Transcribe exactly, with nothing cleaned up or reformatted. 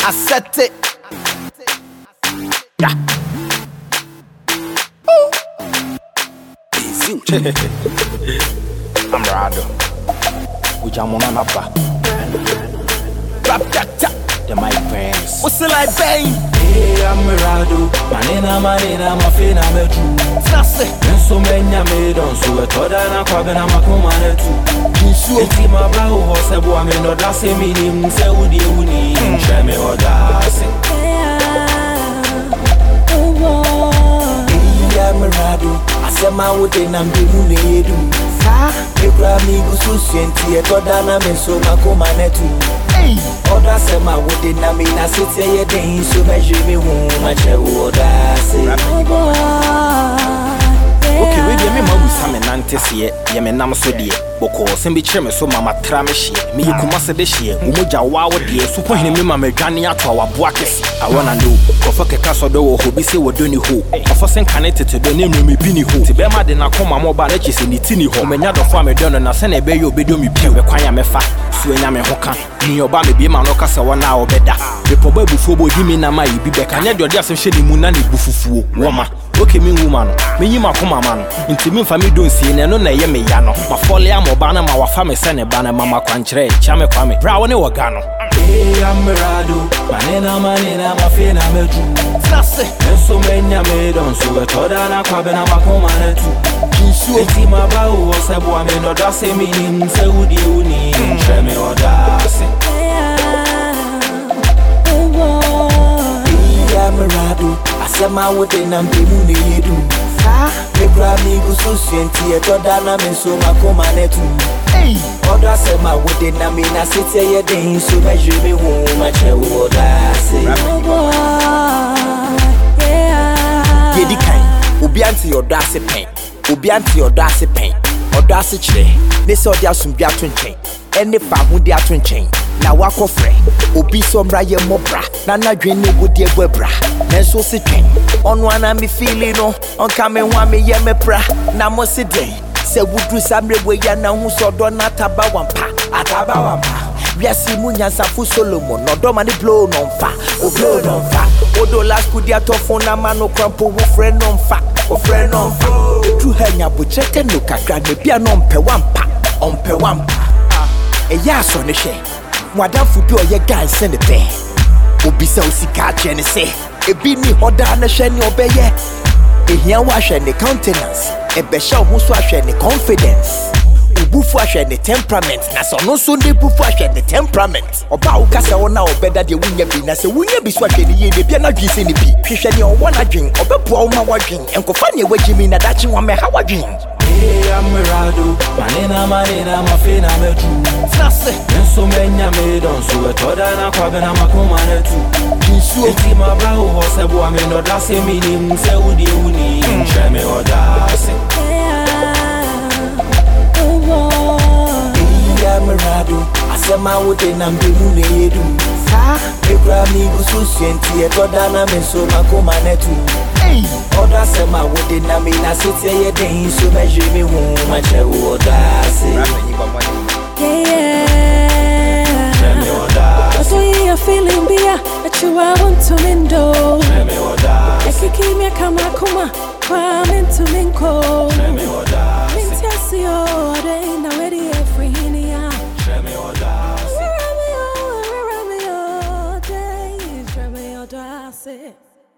I set it. Yeah. Easy. I'm Rado. Ujamona napa. Rap that. The my friends. What's the like bang? Hey, I'm Rado. Manina manina mafina metu. Snase. Enso menya me don so we toda na kwabe na makoma na tu. Kinsu. Eti ma bra ho se bo ame no da se minim se udi uni. Hwe me oda se. I'm Rado. Asema wote na mbimu ne yedu. Sa. Ekra mi gusu senti e toda na me so makoma na tu. Hey. Oda sema wote na me na siti ye den so me jemi hu ma che oda se. Okay, we dey me ma wusa me nante se ye me nam so de boko sem bi kire me so mama tra me hye me yikuma se de hye wo mogya wa wo de so ko hene me mama dwane ato wa boa kesi I wanna know kofa keka so do wo hobi se wodo ni ho kofa sen connected to do ne me bi ni ho ti be ma de na koma mo ba na chese ni ti ni ho menya do fo me do no na se na be ye obedo mi pi we kwan ya me fa so enya me ho ka ni oba me bi ma no ka se wo na obeda be po ba bufuo bo di mi na ma ibi be ka nya de odi asem hye ni mu na ne bufufuo wo ma okay me woman me yima koma man nti me fa me don sie ne no na ye me ya no ma fole am oba na ma wafa me se ne ba na mama kwankyere cha me kwa me bra wo ne woga no. Hey, I'm Rado. Manina manina mafina metu. Snase. Enso menya me don so we toda na kwabe na makoma na tu. Kinsu. Eti ma bra ho se bo ame no da se minim se udi uni. Hwe me oda se. I'm Rado. Asema wote na mbimu ne yedu. Sa. Ekra mi gusu senti e toda na me so makoma na tu. Hey. Oda sema wote na me na siti ye den so me jemi hu ma che oda se. Yedi kan obi anti yodo ase pen obi anti yodo ase pen odo ase kire ne se odi asumbi ato nchen ene fa hu di ato nchen na wakofre obi so mra ye mobra na na dwen ne godi egbabra nenso se twen ono ana me feeling no onka me ho me ye me pra na mo se den se wudu samre we ya na hu so do na taba wampa ataba wampa wiasi munyansa fu Solomon no do mani blow no mfa o blow no mfa odo last kudi atofon na mano krampo wo friend no mfa wo friend no mfa tu hanya buchete no kakra ne bia no mpe wampa ompe wampa e ya so ne hwe mwadamfu bi oye guy send the pen obi se osika che ne se ebi ni hoda na hwe ne obeye ehia wa hwe ne countenance e be show ho so ahwe ne confidence bufu ahwe ne temperament na so no so ne bufu ahwe ne temperament oba wo kasa wo na obeda de wunya bi na se wunya bi so ahwe ne ye ne bia na dwi se ne bi hwehwe ne owo na dwen obepua wo ma wadwen enkofa ne wagimi na dachi wa me ha wadwen. Hey, I'm Rado. Manina manina mafina metu. Snase. Enso menya me don so we toda na kwabe na makoma na tu. Kinsu. Eti ma bra ho se bo ame no da se minim se udi uni. Hwe me oda se. I'm Rado. Asema wote na mbimu ne yedu. Sa. Ekra mi gusu senti e toda na me so makoma na tu. Hey. Oda sema wote na me na siti ye den so me jemi hu ma che oda se. Yeah. Hwe me oda se. So you feeling bia that you are want to mendo. Hwe me oda se. Ekikimya kama kuma kwa mentu minko. Hwe me oda se. Mintasi ode na wedi efrinia. Hwe me oda se. Rami o, rami o, day, rami o, da se.